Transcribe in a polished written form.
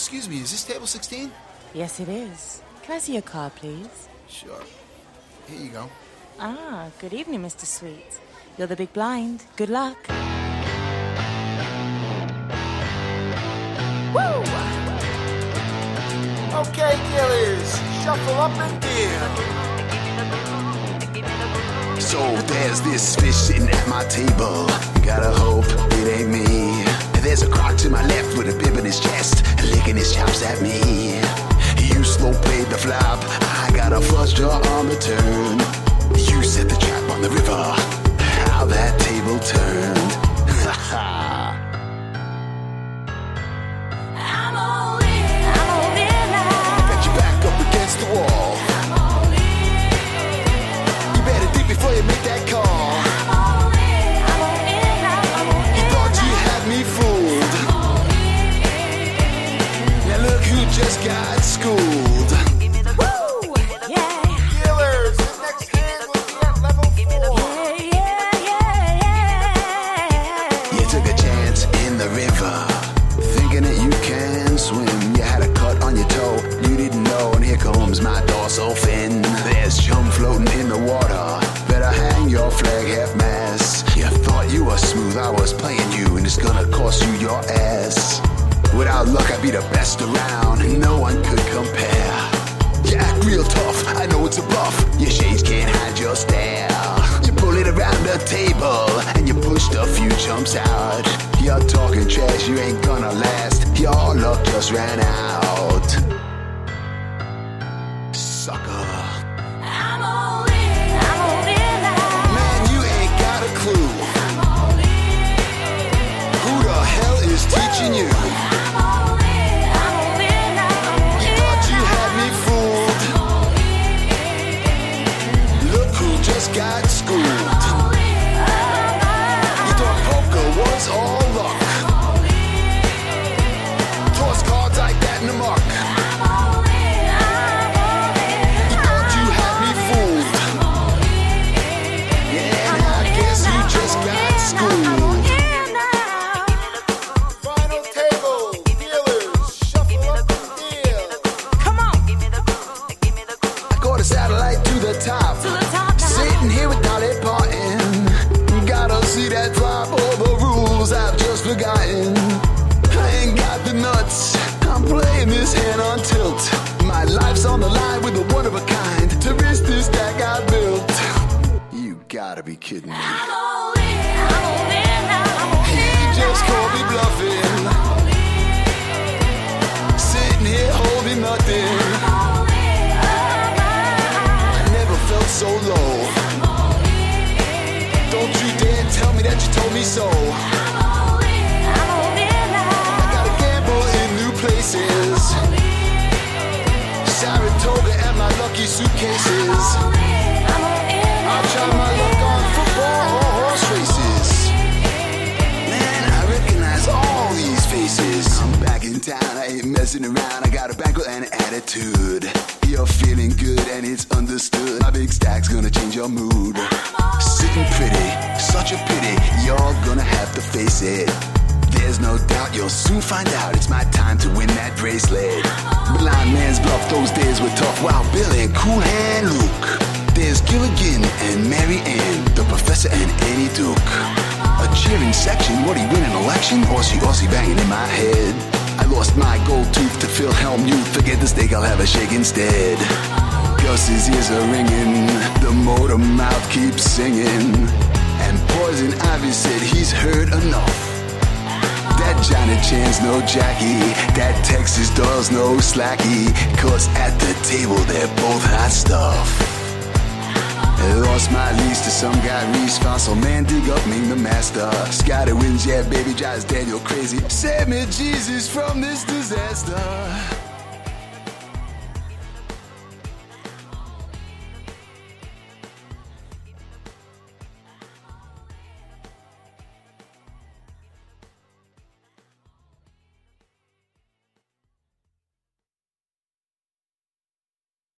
Excuse me, is this table 16? Yes, it is. Can I see your card, please? Sure. Here you go. Ah, good evening, Mr. Sweet. You're the big blind. Good luck. Woo! Okay, dealers, shuffle up and deal. So there's this fish sitting at my table. Gotta hope it ain't me. There's a croc to my left with a bib in his chest, licking his chops at me. You slow played the flop, I got a flush draw on the turn. You set the trap on the river, how that table turned. Ha ha. I'm all in now. Got your back up against the wall. I'm all in. You better think before you make that call. I'm all in now. You thought you had me fooled. Now look who just got schooled. Woo! Yeah. Dealers, the next hand will be at level 4. You took a chance in the river, thinking that you can swim. You had a cut on your toe, you didn't know, and here comes my dorsal fin. There's chum floating in the water, better hang your flag half-mast. You thought you were smooth, I was playing you, and it's gonna cost you your ass. Without luck, I'd be the best around, and no one could compare. You act real tough, I know it's a bluff. Your shades can't hide your stare. You pull it around the table, and you pushed a few jumps out. You're talking trash, you ain't gonna last. Your luck just ran out. Sucker. I'm all in now. Man, you ain't got a clue. I'm all in. Who the hell is teaching you? I'm all in now. You thought you had me fooled. Look who just got schooled. You thought poker was all luck. Toss cards like that in the muck. You thought you had me fooled. Yeah, now I guess you just got schooled. Final table, dealers, shuffle up and deal. Come on. I caught a satellite to the top. Sitting here with Dolly Parton. Gotta see that drop, all the rules I've just forgotten. I ain't got the nuts, I'm playing this hand on tilt. My life's on the line with a one of a kind. To risk this stack I built. You gotta be kidding me. I'm all in now. He just called me bluffing. Sitting here holding nothing. I never felt so low. Don't you dare tell me that you told me so. I gotta gamble in new places. Saratoga and my lucky suitcases. I'll try my luck on football or horse races. Man, I recognize all these faces. I'm back in town, I ain't messing around. I got a banquet and an attitude. You're feeling good and it's understood. My big stack's gonna change your mood. Sitting pretty, such a pity. You're gonna have to face it. There's no doubt you'll soon find out. It's my time to win that bracelet. Blind man's bluff, those days were tough. Wow, Bill and Cool Hand Luke. There's Gilligan and Mary Ann, the professor and Annie Duke. A cheering section, what, he win an election? Aussie banging in my head. I lost my gold tooth to Philhelm Youth. Forget the steak, I'll have a shake instead. Gus's ears are ringing, the motor mouth keeps singing. And Poison Ivy said he's heard enough. That Johnny Chan's no Jackie, that Texas Doyle's no Slacky. Cause at the table they're both hot stuff. I lost my lease to some guy Reese Fossil. Man, dig up Ming the master. Scotty wins, yeah, baby drives Daniel crazy. Save me, Jesus, from this disaster.